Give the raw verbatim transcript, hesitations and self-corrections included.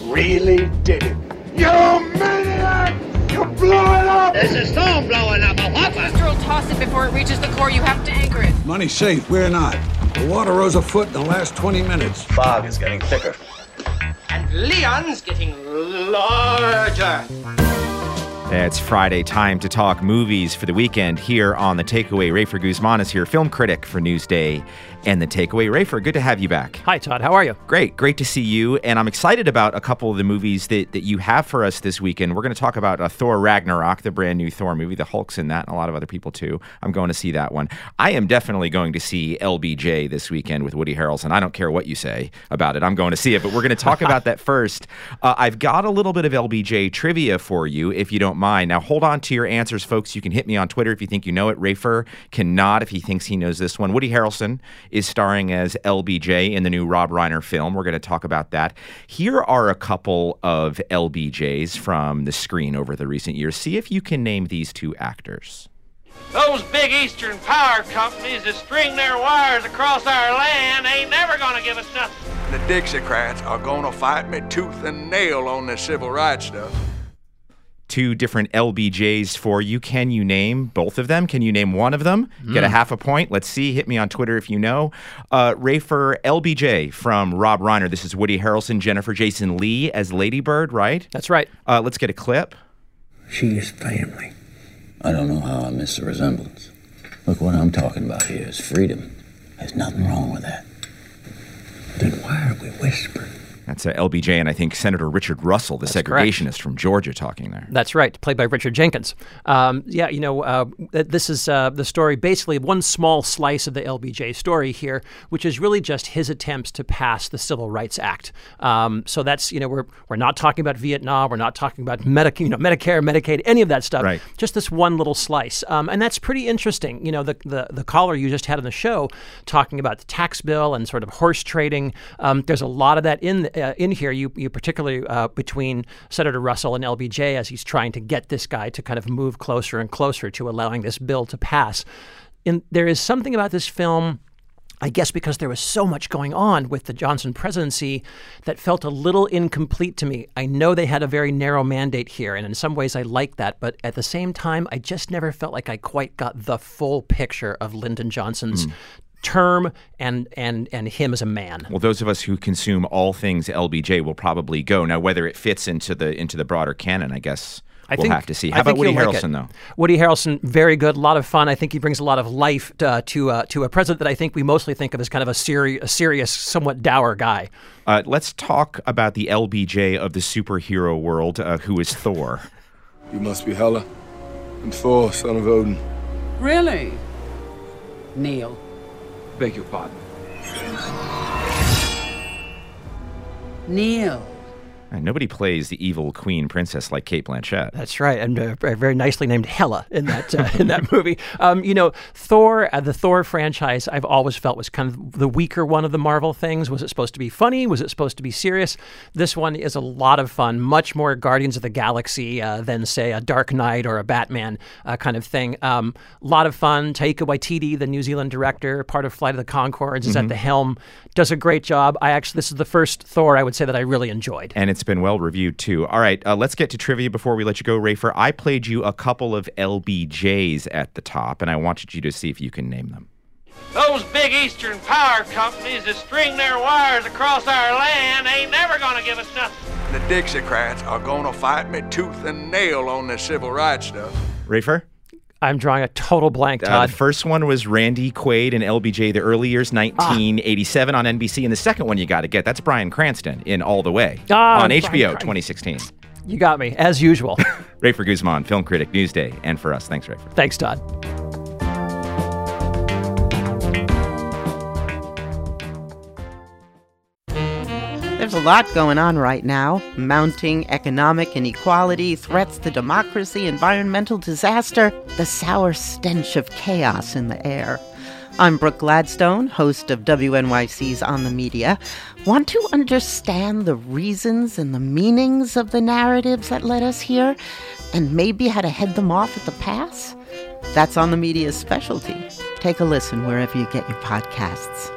really did it. You maniac! You blew it up! There's a storm blowing up. A what? Master will toss it before it reaches the core. You have to anchor it. Money's safe. We're not. The water rose a foot in the last twenty minutes. Fog is getting thicker. And Leon's getting larger. It's Friday, time to talk movies for the weekend here on The Takeaway. Rafer Guzman is here, film critic for Newsday and The Takeaway. Rafer, good to have you back. Hi, Todd. How are you? Great. Great to see you. And I'm excited about a couple of the movies that, that you have for us this weekend. We're going to talk about uh, Thor Ragnarok, the brand new Thor movie. The Hulk's in that and a lot of other people, too. I'm going to see that one. I am definitely going to see L B J this weekend with Woody Harrelson. I don't care what you say about it. I'm going to see it. But we're going to talk about that first. Uh, I've got a little bit of L B J trivia for you, if you don't mind. Now, hold on to your answers, folks. You can hit me on Twitter if you think you know it. Rafer can nod if he thinks he knows this one. Woody Harrelson is starring as L B J in the new Rob Reiner film. We're going to talk about that. Here are a couple of L B Js from the screen over the recent years. See if you can name these two actors. Those big Eastern power companies that string their wires across our land ain't never gonna give us nothing. The Dixiecrats are gonna fight me tooth and nail on this civil rights stuff. Two different L B Js for you. Can you name both of them? Can you name one of them? Mm. Get a half a point. Let's see. Hit me on Twitter if you know. Uh, Rafer, L B J from Rob Reiner. This is Woody Harrelson, Jennifer Jason Leigh as Lady Bird, right? That's right. Uh, let's get a clip. She is family. I don't know how I missed the resemblance. Look, what I'm talking about here is freedom. There's nothing wrong with that. Then why are we whispering? That's uh, L B J and I think Senator Richard Russell, the That's segregationist correct. from Georgia, talking there. That's right, played by Richard Jenkins. Um, yeah, you know, uh, this is uh, the story, basically one small slice of the L B J story here, which is really just his attempts to pass the Civil Rights Act. Um, so that's, you know, we're we're not talking about Vietnam, we're not talking about Medic- you know, Medicare, Medicaid, any of that stuff. Right. Just this one little slice, um, and that's pretty interesting. You know, the, the the caller you just had on the show talking about the tax bill and sort of horse trading. Um, there's a lot of that in uh, in here. You you particularly uh, between Senator Russell and L B J as he's trying to get this guy to kind of move closer and closer to allowing this bill to pass. And there is something about this film, I guess because there was so much going on with the Johnson presidency, that felt a little incomplete to me. I know they had a very narrow mandate here, and in some ways I like that, but at the same time, I just never felt like I quite got the full picture of Lyndon Johnson's mm. term and and and him as a man. Well, those of us who consume all things L B J will probably go. Now, whether it fits into the into the broader canon, I guess I we'll think, have to see. How I about Woody like Harrelson, it. though? Woody Harrelson, very good, a lot of fun. I think he brings a lot of life uh, to uh, to a president that I think we mostly think of as kind of a, seri- a serious, somewhat dour guy. Uh, let's talk about the L B J of the superhero world, uh, who is Thor. You must be Hela, and Thor, son of Odin. Really? Neil. Beg your pardon. Neil. And nobody plays the evil queen princess like Cate Blanchett. That's right, and uh, very nicely named Hela in that uh, in that movie. Um, you know, Thor, uh, the Thor franchise, I've always felt was kind of the weaker one of the Marvel things. Was it supposed to be funny? Was it supposed to be serious? This one is a lot of fun, much more Guardians of the Galaxy uh, than, say, a Dark Knight or a Batman uh, kind of thing. A um, lot of fun. Taika Waititi, the New Zealand director, part of Flight of the Conchords, is mm-hmm. at the helm. Does a great job. I actually, this is the first Thor I would say that I really enjoyed. And it's been well reviewed, too. All right, uh, let's get to trivia before we let you go, Rafer. I played you a couple of L B Js at the top, and I wanted you to see if you can name them. Those big Eastern power companies that string their wires across our land ain't never gonna give us nothing. The Dixiecrats are gonna fight me tooth and nail on this civil rights stuff. Rafer? I'm drawing a total blank, Todd. Uh, the first one was Randy Quaid and L B J, the early years, nineteen eighty-seven ah. on N B C. And the second one you got to get, that's Bryan Cranston in All the Way ah, on H B O Bryan twenty sixteen. You got me, as usual. Rafer Guzman, film critic, Newsday, and for us. Thanks, Rafer. Thanks, Todd. There's a lot going on right now. Mounting economic inequality, threats to democracy, environmental disaster, the sour stench of chaos in the air. I'm Brooke Gladstone, host of W N Y C's On the Media. Want to understand the reasons and the meanings of the narratives that led us here, and maybe how to head them off at the pass? That's On the Media's specialty. Take a listen wherever you get your podcasts.